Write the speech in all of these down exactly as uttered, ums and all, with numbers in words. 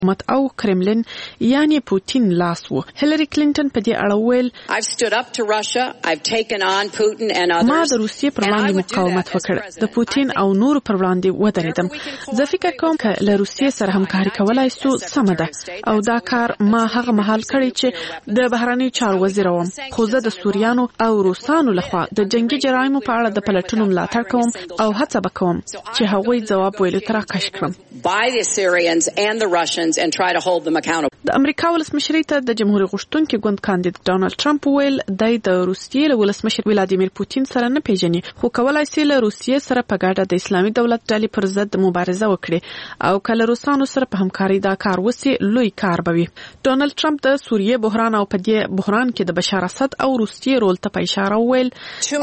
حکومت او کرملین یعنی پوتین لاس وو. هیلری کلینټن په دې اړه ویل I've stood up to Russia. I've taken on Putin and others. ما د روسیې پر وړاندې مقاومت وکړ، د پوتین او نور پر وړاندې ودرېدم. زه فکر کوم چې له روسیې سره همکاري کولای سو سمه ده او دا کار ما هغه مهال کړی چې د بهرنی چارو وزیر وم، خو زه د سوریانو او روسانو لخوا د جنگي جرایمو په اړه د پلټنو ملاتړ کوم او هڅه وکوم چې هغوی ځواب ویلو ته راکش کړم. by the Syrians and the Russians and try to hold them accountable. د امریکا ولسمشر ته د جمهوریت غوښتونکي ګوند کاندید ډونالد ټرمپ ویل دای د روسیې له ولسمشر ولادیمیر پوتین سره نه پیژني، خو کولای شي له روسیې سره په ګډه د اسلامي دولت ډلې پر ضد مبارزه وکړي او کله روسانو سره په همکاري دا کار وسی لوی کار بوي. ډونالد ټرمپ د سوریې بحران او په دې بحران کې د بشار اسد او روسیې رول ته په اشاره ویل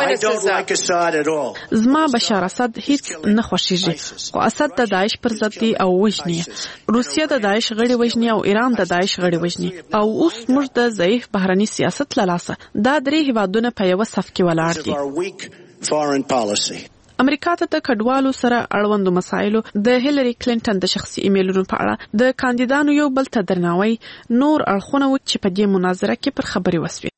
زما بشار اسد هیڅ نه خوښیږي، خو اسد د داعش پر ضد او وژني، روسیه د داعش غړي وژني او ایران د داعش غړي وژني او اوس موږ د ضعیف بهرني سیاست له لاسه دا درې هیوادونه په یو صف کې ولاړ دي. امریکا ته د کډوالو سره اړوندو مسایلو د هیلری کلینټن د شخصي ایمیلونو په اړه د کاندیدانو یو بل ته درناوی نور اړخونه و چې په دې مناظره کې پر خبري وسوي.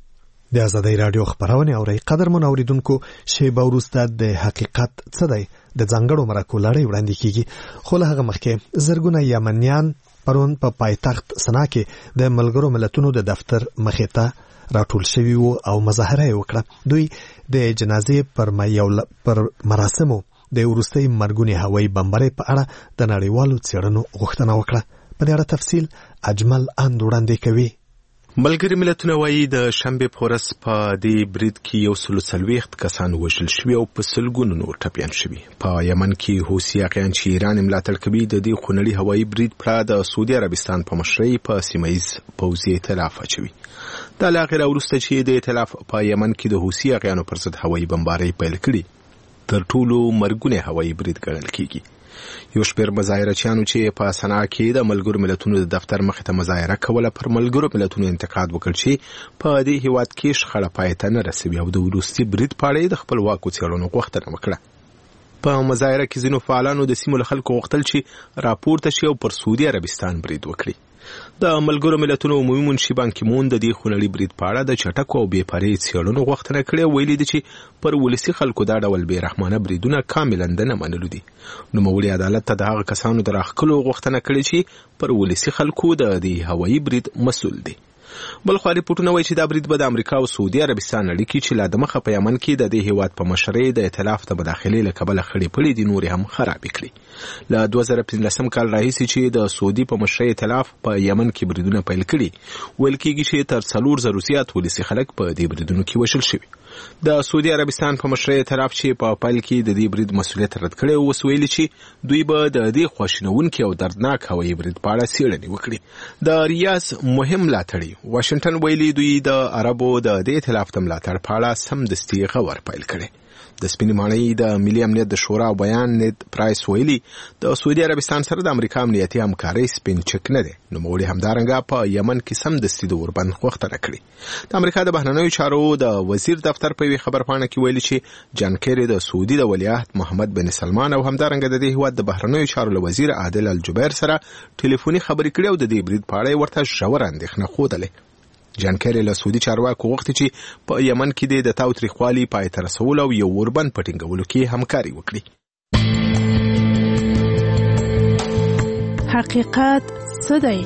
د ازادۍ رادیو خبرونه اوري قدرمن اوریدونکو، شیبه وروسته د حقیقت څه دی د ځانګړو مرکو لړۍ وړاندې کیږي، خو له هغه مخکې زرګونه یمنیان پرون په پایتخت سنا کې د ملګرو ملتونو د دفتر مخې ته راټول شوي وو او مظاهره یې وکړه. دوی د جنازې پر میول پر مراسمو د وروستۍ مرګونې هوایي بمبارۍ په اړه د نړیوالو څېړنو غوښتنه وکړه. په دې اړه تفصیل اجمل اند وړاندې کوي. ملګری ملتونه وایي د شنبې په ورځ په دې برید کې یو سل څلوېښت کسان وژل شوي او په سلګونو نور ټپیان شوي. په یمن کې حوثي اقیان چې ایران ملاتړ کوي د دې خونړي هوایي برید پر د سعودي عربستان په مشرۍ په سیمه ییز پوځي ائتلاف اچوي. دا له هغې راوروسته چې د ائتلاف په یمن کې د حوثي اقیانو پر ضد هوایي بمبارۍ پیل کړي تر ټولو مرګونی هوایي برید ګڼل کېږي. یو شمېر مظاهرچیانو چې په صنعا کې د ملګرو ملتونو د دفتر مخې ته مظاهره کوله پر ملګرو ملتونو انتقاد وکړ چې په دې هیواد کې شخړه پای ته نه رسوي او د وروستي برید په اړه د خپلواکو څېړنو غوښتنه وکړه. په مظاهره کې ځینو فعالانو د سیمو له خلکو غوښتل چې راپورته شي او پر سعودي عربستان برید وکړي. د ملګرو ملتونو عمومي منشي بان کی مون د دې خونړي برید په اړه د چټکو او بې پرې څېړنو غوښتنه کړې او ویلي دي چې پر ولسي خلکو دا ډول بې رحمانه بریدونه کاملا نه منلو دي. نوموړي عدالت ته د هغه کسانو د راښکلو غوښتنه کړې چې پر ولسي خلکو د دې هوایي برید مسؤل دي. بلخوا ریپورټونه وایي چې دا برید به د امریکا او سعودي عربستان اړیکې چې لا دمخه په یمن کې د دې هیواد په مشرۍ د ائتلاف د مداخلې له کبله خړې پړې دي نورې هم خرابې کړي. له دوه زره پنځلسم کال راهیسې چې د سعودي په مشرۍ ائتلاف په یمن کې بریدونه پیل کړي، ویل کېږي چې تر څلور زرو زیات ولسي خلک په دې بریدونو کې وژل شوي. د سعودي عربستان په مشرۍ ائتلاف چې په پیل کې د دې برید مسؤلیت رد کړی او اوس ویلي چې دوی به د دې خواشینونکي او دردناک هوایي برید په اړه څېړنې وکړي. د ریاض مهم ملاتړي واشنګټن ویلي دوی د عربو د دې ائتلاف د ملاتړ په اړه سمدستي غور پیل کړی. د سپینې ماڼۍ د ملي امنیت د شورا بیان نیت پرایس ویلي د سعودي عربستان سره د امریکا امنیتي همکارۍ سپین چک نه دی. نوموړي همدارنګه په یمن کې سمدستي د اوربند غوښتنه کړې. د امریکا د بهرنیو چارو د وزیر دفتر په یوې خبرپاڼه کې ویلي چې جان کیری د سعودي د ولیعهد محمد بن سلمان او همدارنګه د دې هیواد د بهرنیو چارو له وزیر عادل الجبیر سره ټلیفوني خبرې کړې او د دې برید په اړه ورته ژوره اندېښنه ښودلې. جان کیری له سعودي چارواکو غوښتي چې په یمن کې د تاوتریخوالي پای ته رسولو او یو اوربند په ټینګولو کې همکاري وکړي. حقیقت څه دی؟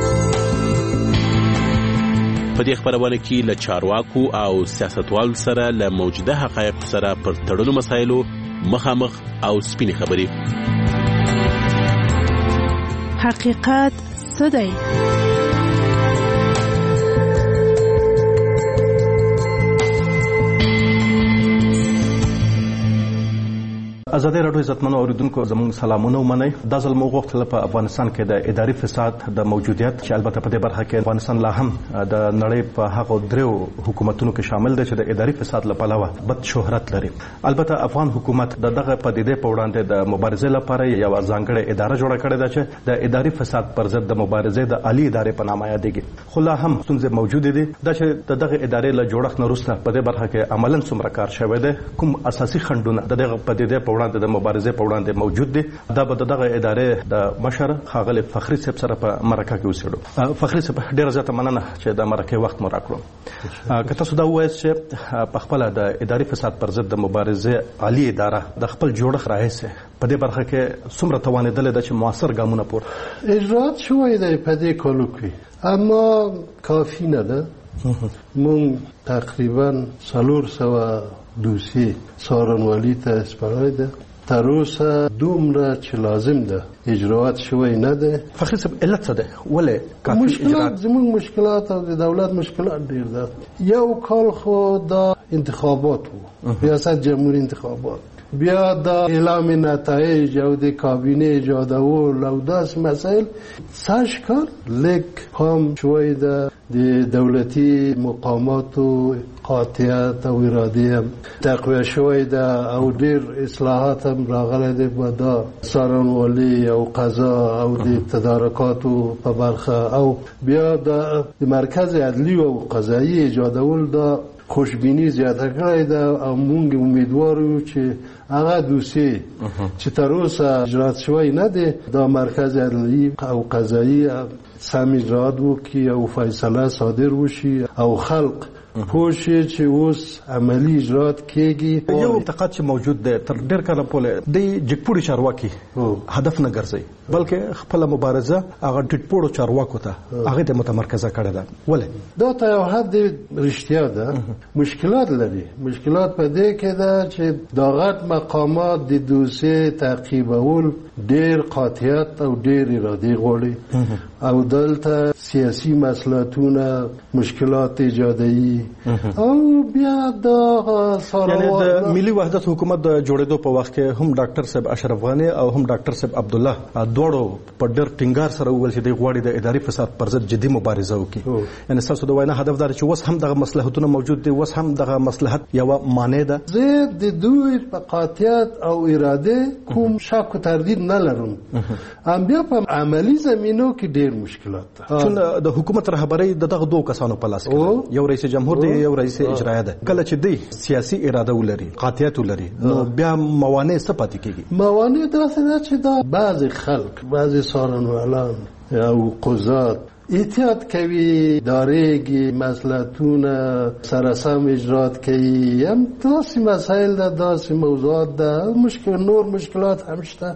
په دې خبرونه کې له چارواکو او سیاستوالو سره له موجوده حقایق سره پر تړلو مسایلو مخامخ او سپینې خبرې. حقیقت څه دی؟ ازادي رادیو عزتمنو اوریدونکو زموږ سلامونه ومنئ. دا ځل موږ غوښتل په افغانستان کې د اداري فساد د موجودیت چې البته په دې برخه کې افغانستان لا هم د نړۍ په هغو دریو حکومتونو کې شامل دی چې د اداري فساد له پلوه بد شهرت لري. البته افغان حکومت د دغه پدیدې په وړاندې د مبارزې لپاره یو ځانګړې اداره جوړه کړې ده چې د اداري فساد پر ضد د مبارزې د عالی ادارې په نامه یادېږي. خو لا هم ستونزې موجودې دي. دا چې د دغه ادارې له جوړښت نه وروسته په دې برخه کې عملاً څومره کار شوی دی، کوم اساسي خنډونه د دغه پدیدې په وړاندې د مبارزې په وړاندې موجود دي. دا به دغه ادارې د مشر ښاغلي فخري صاحب سره په مرکه کې اوسېږو. فخري صاحب ډېره زیاته مننه چې د مرکې وخت مو راکړو. که تاسو دا ووایاست چې په خپله د اداري فساد پر ضد د مبارزې عالي اداره د خپل جوړښت راهیسې په دې برخه کې څومره توانېدلې ده چې موثر ګامونه پورته اجرات شوی دی په دې کالو کې، اما کافی نه ده. مونږ تقریبا څلور سوه دوسیې څارنوالي ته سپارلې ده. تر اوسه دومره چې لازم ده اجراات شوی نه ده. فخري صاحب علت څه ده؟ ولې کافي مشکلات زموږ مشکلات او د دولت مشکلات ډېر ده. یو کال خو دا انتخابات وو، ریاست جمهوری انتخابات، بیا دا اعلام نتایج او د کابینه ایجادول او داس مسائل ساش کار لیک هم شوی ده. د دولتي مقاماتو قاطعیت او اراده هم تقویه شوی ده او ډیر اصلاحات هم راغلی ده په دا څارنوالي او قضا او د تدارکاتو په برخه او بیا د مرکز عدلی او قضایي ایجادول دا خوشبینی زیاته کړی ده او مونږ امیدوار یو چې هغه دوسیې چې تر اوسه اجرات شوی نه دی دا مرکز عدلی او قضایي سم اجرات وکړي او فیصله صادر وشي او خلق پوه چې اوس عملی اجرات کېږي. یو اعتقاد چې موجود دی تر ډېر کاله پورې د جګپوړي چارواکي هدف نه ګرځي بلکې خپله مبارزه هغه ټیټپوړو چارواکو ته هغې ته متمرکزه کړې ده. ولې؟ دا ته یو حد رښتیا ده، مشکلات لري. مشکلات په دې کې ده چې دا غټ مقامات د دوسیې تعقیبول ډېر قاطعیت او ډېر ارادې غواړي او دلته سیاسي مسئلاتونه مشکلات ایجادوي او بیا دا یعنی د ملي وحدت حکومت د جوړېدو په وخت کې هم ډاکټر صاحب اشرف غني او هم ډاکټر صاحب عبدالله دواړو په ډېر ټینګار سره وویل چې دوی غواړي د اداري فساد پر ضد جدي مبارزه وکړي. یعنی ستاسو د وینا هدف دا چې اوس هم دغه مصلحتونه موجود دي، اوس هم دغه مصلحت یوه مانع ده. زه د دوی په قاطعیت او اراده کوم شک و تردید نه لرم، ام بیا په عملی زمینو کې ډېر مشکلات ده. چون د حکومت رهبري د دغه دوه کسانو په لاس کې یو رئیس جمهور دی یو رئیس اجرایه ده. کله چې دی سیاسي اراده ولري قاطعیت ولري نو بیا موانع څه پاتې کېږي؟ موانع داسې ده چې دا بعضې خلک بعضې څارنوالان او قضات احتیاط کوي، دارېږي، مسئلتونه سره سم اجرات کوي. هم داسې مسایل ده، داسې موضوعات ده، مشکل نور مشکلات هم شته.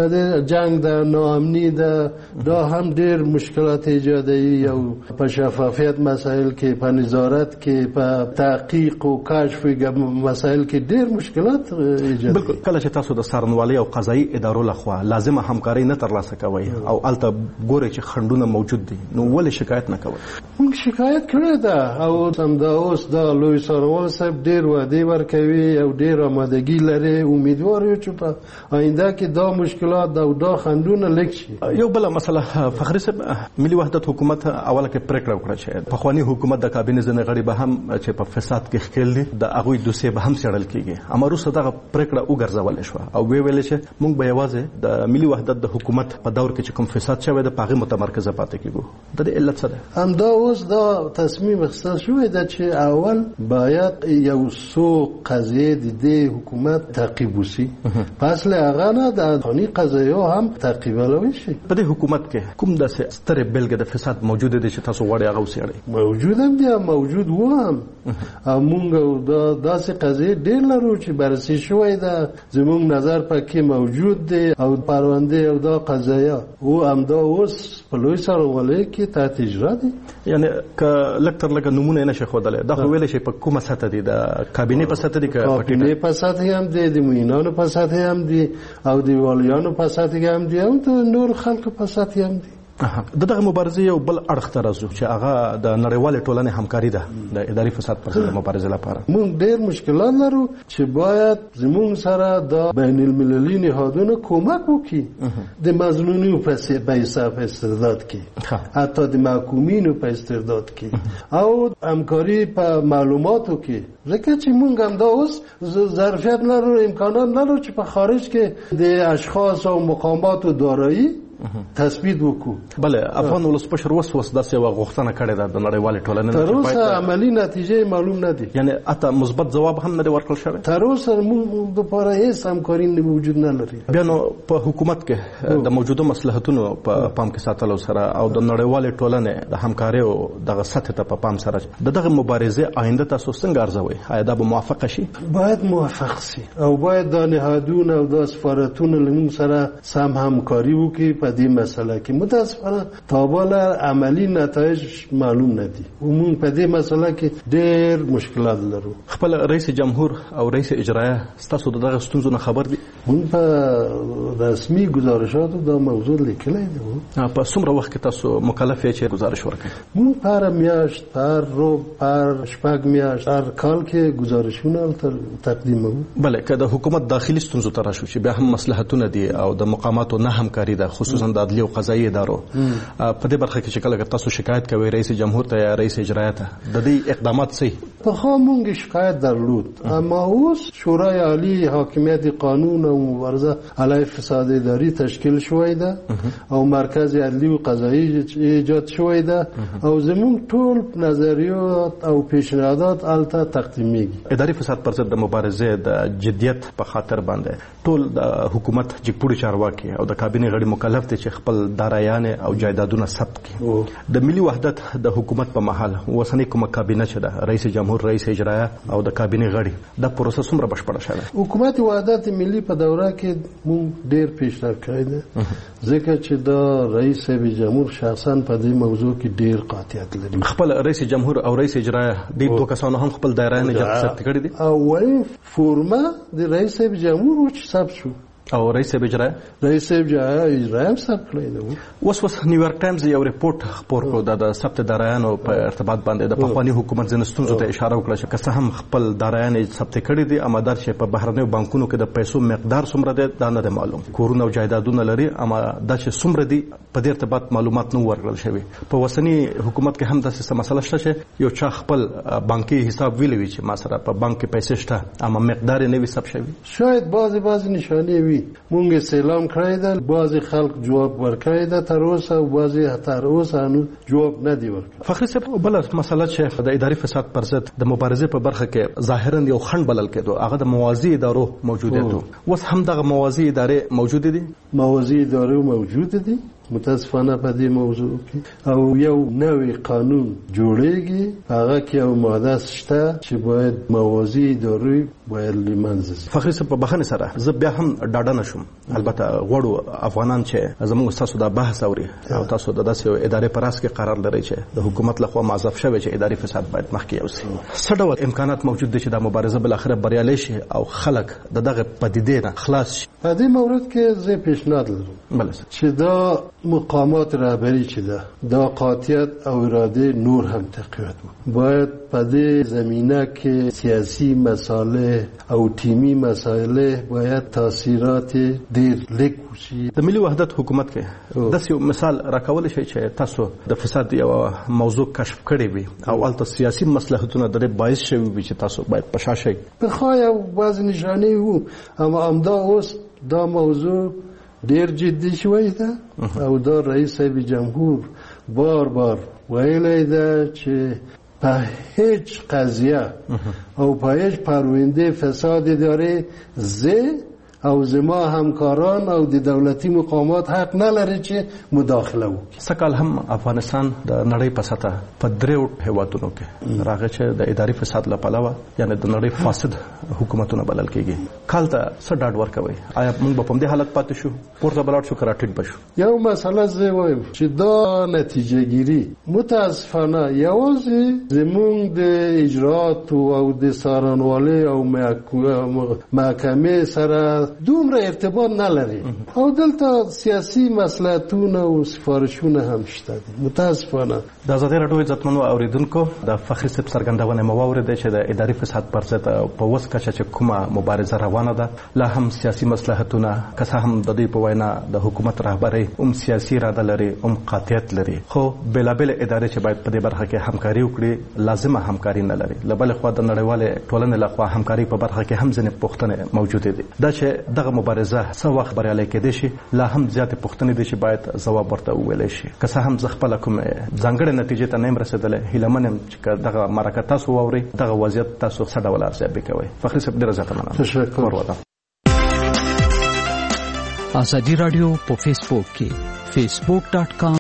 جنگ ده، ناامني ده، دا هم ډېر مشکلات ایجادوي او په شفافیت مسایل کې، په نظارت کې، په تحقیق او کشف مسایل کې ډېر مشکلات ایجادوي. بالکل. کله چې تاسو د څارنوالۍ او قضایي ادارو لخوا لازمه همکاري نه ترلاسه کوئ او هلته ګورئ چې خنډونه موجود دي نو ولې شکایت نه کوئ؟ موږ شکایت کړې ده او همدا اوس دا لوی څارنوال صاحب ډېر وعدې ورکوي او ډېر آمادګي لري. امیدوار یو چې په آینده کې دا مشکلات او دا خنډونه لږ شي. یو بله مسله فخري صاحب، ملي وحدت حکومت اوله کې پرېکړه وکړه چې پخواني حکومت د کابینې ځینې غړي به هم چې په فساد کې ښکېل دي د هغوی دوسیې به هم څېړل کېږي. اما وروسته دغه پرېکړه وګرځولې شوه او ویې ویلې چې موږ به یوازې د ملي وحدت د حکومت په دور کې چې کوم فساد شوی ده په هغې متمرکزه پاتې کېږو. د دې علت څه ده؟ همدا اوس دا تصمیم اخیستل شوی ده چې اول باید یو څو قضیې د دې حکومت تعقیب وشي، پس له هغه نه د قانوني قضایو هم تعقیبول شي. په دې حکومت کې کوم داسې سترې بېلګې د فساد موجوده دي چې تاسو غواړئ هغه وڅېړئ؟ موجود هم دي، موجود و هم. او موږ دا داسې قضیې ډېر لرو چې بررسي شوی ده، زموږ نظر پکې موجود دی او پرونده او دا قضایا او همدا اوس په لوی څارنوالۍ کې تحت اجرا دي. یعنی که لږ تر لږه نومونه یې نشئ ښودلی، دا خو ویلی شي په کومه سطحه دي؟ د کابینې په سطحه دي که کابینې په سطحه هم دي، د معینانو په سطحه هم دي او د والیانو په سطحه هم دي او د نور خلکو په سطحه هم دي. د دغه مبارزې یو بل اړخ ته راځو چې هغه د نړیوالې ټولنې همکاري ده د اداري فساد پر ضد مبارزې لپاره. موږ ډېر مشکلات لرو چې باید زموږ سره د بین المللي نهادونو کومک وکړي د مظنونینو په حساب استرداد کې، حتی د محکومینو په استرداد کې او همکاري په معلوماتو کې. ځکه چې موږ هم دا اوس ظرفیت لرو، امکانات لرو چې په خارج کې د اشخاص او مقاماتو دارایی تثبیت وکړو. بله افغان ولسمشر اوس اوس داسې یوه غوښتنه کړې ده د نړیوالې ټولنې تر اوسه عملي نتیجې معلوم نه دي، یعنې حتی مثبت ځواب هم نه دی ورکړل شوی. تر اوسه موږ دپاره هېڅ همکاري وجود نه لري. بیا نو په حکومت کې د موجوده مصلحتونو په پام کې ساتلو سره او د نړیوالې ټولنې د همکاریو دغه سطح ته په پام سره د دغه مبارزې آینده تاسو څنګه ارزوئ؟ آیا دا به موافقه شي؟ باید موافق شي او باید دا نهادونه او دا سفارتونه له موږ سره سم همکاري وکړي په دې مسله کې. متاسفانه تا بالا عملي نتایج معلوم نه دي او موږ په دې مسله کې ډېر مشکلات لرو. خپل رئیس جمهور او رئیس اجرایه ستاسو د دغه ستونزو نه خبر دي؟ موږ په رسمي گزارشاتو دا موضوع لیکلی دی. په څومره وخت کې تاسو مکلف یې چې گزارش ورکړئ؟ موږ په هره میاشت، په هر روب، په هر شپږ میاشت، هر کال کې گزارشونه تقدیموو. بله که د حکومت داخلي ستونزو ته راشو چې بیا هم مصلحتونه دي او د مقاماتو نه همکاري ده، خصوصا د عدلي او قضایي ادارو په دې برخه کې چې کله تاسو شکایت کوئ رئیس جمهور ته یا رئیس اجرایه ته، د دې اقدامات څه؟ پخوا موږ شکایت درلود، اما اوس شورای عالی حاکمیت قانون او مبارزه علیه فساد اداری تشکیل شوی ده او مرکز عدلی و قضایی ایجاد شوی ده او زمون ټول نظریات او پیشنهادات الته تقدیمیږي. اداري فساد پر ضد د مبارزې د جدیت په خاطر باندې ټول د حکومت جګپوړي چارواکي او د کابینې غړي مکلف دي چې خپل دارایان او جایدادونه ثبت کړي. د ملي وحدت د حکومت په محل اوسنۍ کومه کابینه چې ده، رئیس جمهور، رئیس اجرایه او د کابینې غړي، دا پروسه څومره بشپړه شوه؟ حکومت وحدت ملي په دوره کې موږ ډېر پیشرفت کړی دی، ځکه چې دا رئیس جمهور شخصا په دې موضوع کې ډېر قاطعیت لري. خپل رئیس جمهور او رئیس اجرایه دې دوه کسانو هم خپل دایران ثبت کړي دي. اولین فورمه د رئیس جمهور چې ثبت شو او رئیس اجرایه رئیس اجرایه هم ثبت کړی دی. اوس اوس نیویارک ټایمز یو ریپورت خپور کړ د ثبت دارایانو په ارتباط باندې د پخواني حکومت ځینې ستونزو ته اشاره وکړه چې که څه هم خپل دارایان ثبت کړي دي، اما دا چې په بهرنیو بانکونو کې د پیسو مقدار څومره دی دا نه دی معلوم. کورونه او جایدادونه لري، اما دا چې څومره دي په دې ارتباط معلومات نه ورکړل شوي. په اوسني حکومت کې هم داسې څه مسله شته چې یو چا خپل بانکي حساب ویلی وي چې ما سره په بانک کې پیسې شته، اما مقدار یې نه وي ثبت شوی. شاید بعضې بعضې نشانې وي. موږ اعلان کړی ده، بعضې خلک جواب ورکړی ده تر اوسه او بعضې تر اوسه هنوز جواب نه دی ورکړی. فخري صاحب، بله مسله چې د اداري فساد پر ضد د مبارزې په برخه کې ظاهرا یو خنډ بلل کېدو، هغه د موازي ادارو موجودیت و. اوس هم دغه موازي ادارې موجودې دي؟ موازي ادارې موجود دي متاسفانه په دې موضوع کې، او یو نوې قانون جوړیږي، هغه کې یو ماده شته چې باید موازي ادارې باید له منځه ځي. فخري صاحب، په بخښنې سره زه بیا هم ډاډه نه شوم. البته غواړو افغانان چې زموږ ستاسو دا بحث اوري او تاسو د داسې یو ادارې په راس کې قرار لرئ چې د حکومت لخوا معذف شوی چې اداري فساد باید مخکې یوسي، څه ډول امکانات موجود دي چې دا مبارزه بالاخره بریالۍ شي او خلک د دغه پدیدې نه خلاص شي؟ په دې مورد کې زه پیشنهاد لرم چې دا مقامات رهبری چې ده، دا قاطعیت او اراده نور هم تقویت وکړي. باید په دې زمینه کې سیاسي مسائل او ټیمی مسائل باید تاثیرات ډېر لږ وشي. د ملي وحدت حکومت کې داسې یو مثال راکولی شئ چې تاسو د فساد یوه موضوع کشف کړې وي او هلته سیاسي مصلحتونه د دې باعث شوي وي چې تاسو باید په شا شئ؟ پخوا یو بعضې نشانې وو، اما همدا اوس دا موضوع ډیر جدي شوی ده او دا رئیس جمهور بار بار ویلی ده چې په هیچ قضیه او په هیچ پرونده فساد اداري زه او زما همکاران او د دولتي مقامات حق نه لري چې مداخله وکړي. سکال هم افغانستان د نړۍ په سطح په دریو هیوادونو کې راغی چې د اداري فساد له پلوه یعنی د نړۍ فاسد حکومتونه بلل کېږي. کال ته څه ډاډ ورکوي؟ آیا موږ به په همدې حالت پاتې شو، پورته به لاړ شو که راټیټ به شو؟ یو مسله زه وایم چې دا نتیجه ګیري متاسفانه یوازې زموږ د اجراتو او د څارنوالۍ او محکمې سره دومره ارتباط نه لري او دلته سیاسي مصلحتونه او سفارشونه هم شته دي متاسفانه. د ازادي راډیو عزتمنو اوریدونکو، د فخري صاحب څرګندونه مو واورېده چې د اداري فساد پر ضد په اوس کچه چې کومه مبارزه روانه ده، لا هم سیاسي مصلحتونه که څه هم د دوی په وینا د حکومت رهبرۍ هم سیاسي اراده لري، هم قاطعیت لري، خو بېلابېلې ادارې چې باید په دې برخه کې همکاري وکړي لازمه همکاري نه لري. له بلې خوا د نړیوالې ټولنې لخوا همکاري په برخه کې هم ځینې پوښتنې موجودې دي. دا چې دغه مبارزه څو وخت بریالۍ کېدې شي لا هم زیاتې پوښتنې دي چې باید ځواب ورته وویل شي. که څه هم زه خپله کوم ځانګړې نتیجې ته نه یم رسېدلی، هیله من یم چې دغه مرکه تاسو واورئ دغه وضعیت تاسو څه ډول ارزیابي کوئ. فخري صاحب ډېره زیاته مننه. تشکر. ازادي راډیو په فیسبوک کې facebook.com